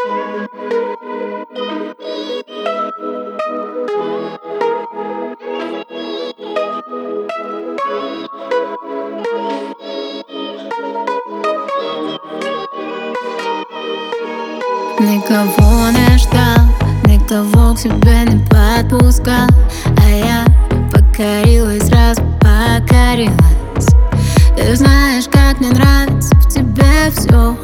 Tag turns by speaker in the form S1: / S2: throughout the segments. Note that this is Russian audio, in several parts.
S1: Никого не ждал, никого к себе не подпускал, а я покорилась, раз покорилась. Ты знаешь, как мне нравится в тебе все.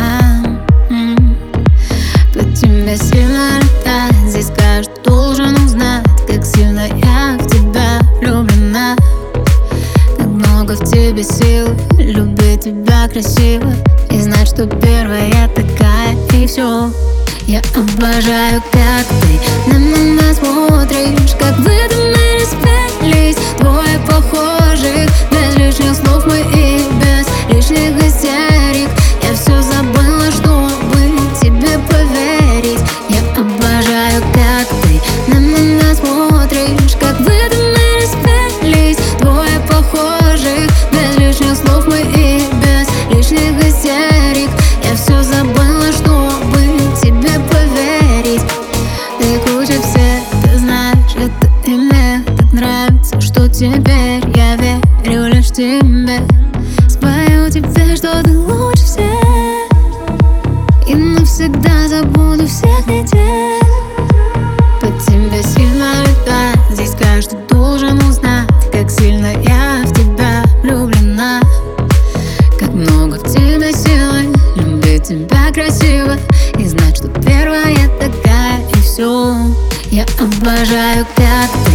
S1: По тебе сильно летать, здесь каждый должен узнать, как сильно я в тебя влюблена. Как много в тебе сил, любить тебя красиво и знать, что первая такая, и все. Я обожаю, как ты на меня смотришь, как в этом мире спелись двое похожих. Без лишних слов мы и без лишних истерик. Я все забыла, чтобы тебе поверить. Я обожаю, как ты на меня смотришь, как в этом мире спелись двое похожих. Без лишних слов мы и без лишних истерик. Я все забыла, чтобы тебе поверить. Ты круче всех, ты знаешь это, и мне так нравится, что теперь я верю лишь тебе. Спою тебе, что ты лучше всех, и навсегда забуду всех людей. По тебе сильно летать, здесь каждый должен узнать, как сильно я в тебя влюблена. Как много в тебе силы, любить тебя красиво и знать, что первая такая, и все. Я обожаю, как